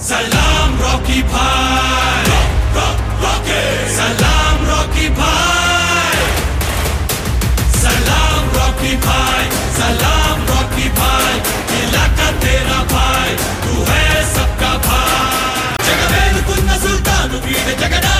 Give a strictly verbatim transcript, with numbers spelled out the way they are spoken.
सलाम रॉकी भाई, rock rock Rocky, सलाम रॉकी भाई, सलाम रॉकी भाई, सलाम रॉकी भाई, इलाका तेरा भाई, तू है सबका भाई. जगमेलुకున్న సుల్తాను వీడ జగడ